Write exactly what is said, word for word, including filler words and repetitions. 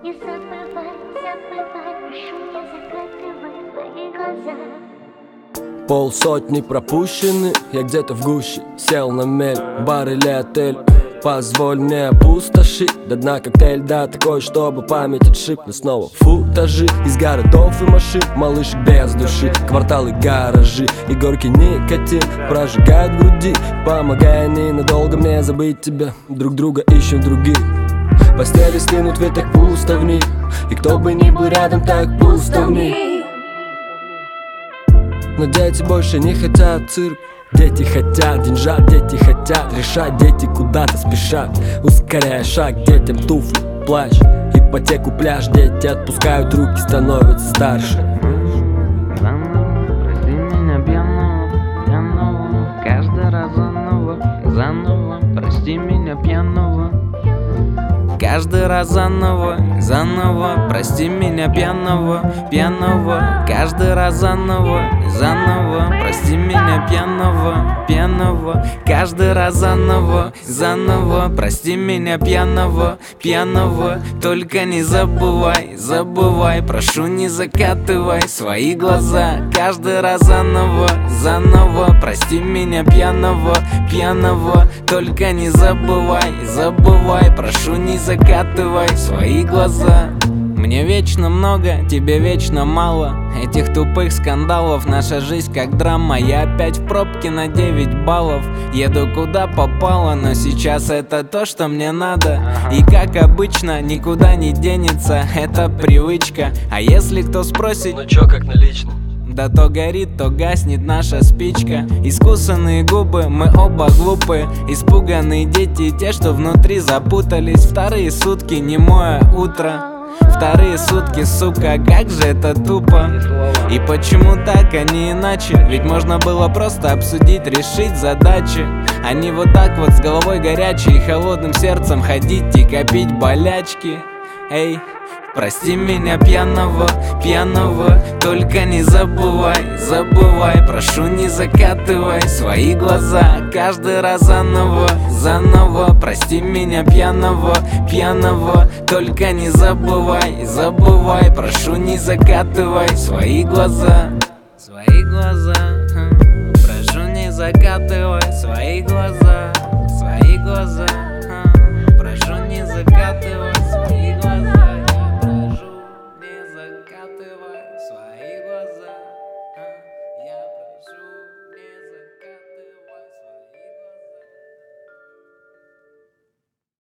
Не забывай, забывай, прошу, не закатывай твои глаза. Полсотни пропущены, я где-то в гуще. Сел на мель, бар или отель. Позволь мне опустошить до дна коктейль, да такой, чтобы память отшиб. Но снова футажи из городов и машин, малышек без души, кварталы, гаражи и горки никотин прожигает в груди, помогая ненадолго мне забыть тебя. Друг друга ищем в других постели, стынут ведь так пусто в них, и кто бы ни был рядом, так пусто в них. Но дети больше не хотят цирк. Дети хотят деньжат, дети хотят решать, дети куда-то спешат, ускоряя шаг, детям туфли, плащ, ипотеку, пляж. Дети отпускают руки, становятся старше. Заново, прости меня пьяного, пьяного, каждый раз заново, заново, прости меня пьяного. Каждый раз заново, заново, прости меня пьяного, пьяного. Каждый раз заново, заново, прости меня пьяного, пьяного. Каждый раз заново, заново, прости меня пьяного, пьяного. Только не забывай, забывай, прошу, не закатывай свои глаза. Каждый раз заново, заново, прости меня пьяного, пьяного. Только не забывай, забывай, прошу, не закатывай закатывай свои глаза. Мне вечно много, тебе вечно мало этих тупых скандалов. Наша жизнь как драма, я опять в пробке на девять баллов. Еду куда попало, но сейчас это то, что мне надо. И как обычно, никуда не денется, это привычка. А если кто спросит, ну чё, как налично? Да то горит, то гаснет наша спичка. Искусанные губы, мы оба глупые. Испуганные дети, те, что внутри запутались. Вторые сутки, немое утро. Вторые сутки, сука, как же это тупо. И почему так, а не иначе? Ведь можно было просто обсудить, решить задачи, а не вот так вот с головой горячей и холодным сердцем ходить и копить болячки. Эй, прости меня пьяного, пьяного. Только не забывай, забывай, прошу, не закатывай свои глаза. Каждый раз заново, заново, прости меня пьяного, пьяного. Только не забывай, забывай, прошу, не закатывай свои глаза. Свои глаза, хм. Прошу, не закатывай свои глаза. Свои глаза, хм. Прошу, не закатывай.